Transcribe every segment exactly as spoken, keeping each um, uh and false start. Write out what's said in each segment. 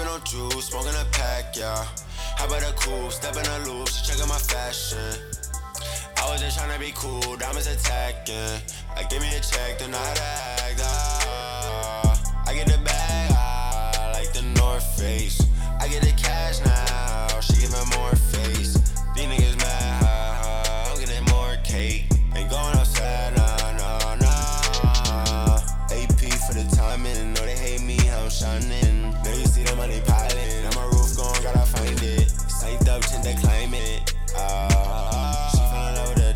sippin' on juice, smoking a pack, yeah. How about a coupe, step in a loop, she checkin' my fashion. I was just tryna be cool, diamonds attacking. Like, give me a check, then I had to act, ah. I get the bag, ah, like the North Face. I get the cash now, she giving more face. These niggas mad, ah, I'm getting more cake. Ain't going outside, nah, nah, nah. A P for the timing, know they hate me, how I'm shining. Now you see the money piling, now my roof gone, gotta find it. Synced up, tend to climb it, ah. She fell in love with the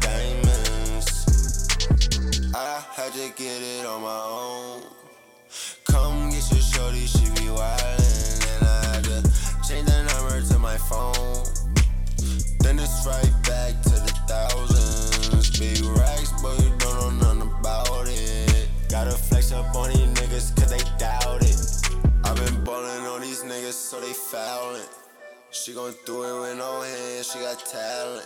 diamonds. I had to get it on my own. Come get your shorty, she be wildin'. And I had to change the number to my phone. Then it's right back to the thousands. Big racks, but you don't know nothing about it. Gotta flex up on these niggas cause they doubt it. I been ballin' on these niggas so they foulin'. She gon' do it with no hands, she got talent.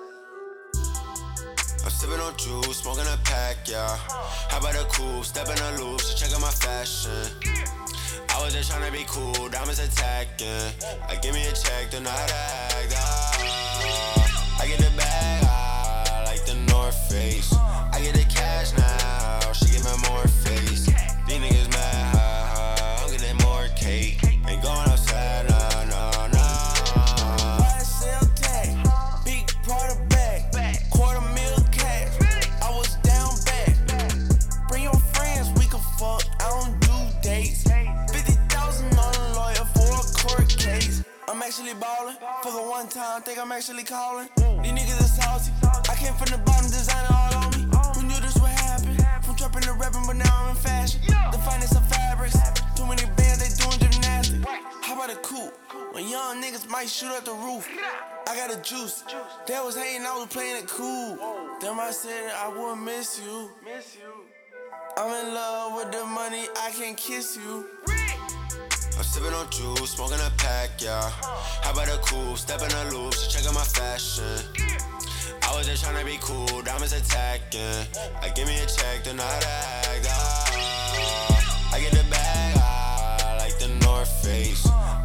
I'm sippin' on juice, smoking a pack, yeah. How about a coupe, step in a loop, she checkin' my fashion. I was just tryna be cool, diamonds attacking. Like, give me a check, then I had to act, ah. I get the bag, ah, like the North Face. I get the cash now, she giving more face. These niggas mad, ah, I'm getting more cake. Ain't going outside, nah, nah, nah. Y S L tag, big Prada bag, quarter mil cash. I was down bad. Bring your friends, we can fuck. I don't do dates. Fifty thousand on a lawyer for a court case. I'm actually ballin'. For the one time, think I'm actually callin'. These niggas are saucy. I came from the bottom, designer all on me. Who knew this would happen? From trapping to rapping, but now I'm in fashion. The finest of fabrics. Too many bands, they doing gymnastics. How about a coupe? When young niggas might shoot up the roof. I got a juice. They was hating, I was playing it cool. Them I said I would miss you. I'm in love with the money, I can't kiss you. I'm sippin' on juice, smoking a pack, yeah. How about a coupe, step in a loop, she checkin' my fashion. I was just tryna be cool, diamonds attacking. Like, give me a check, then I had to act, ah. I get the bag, ah, like the North Face.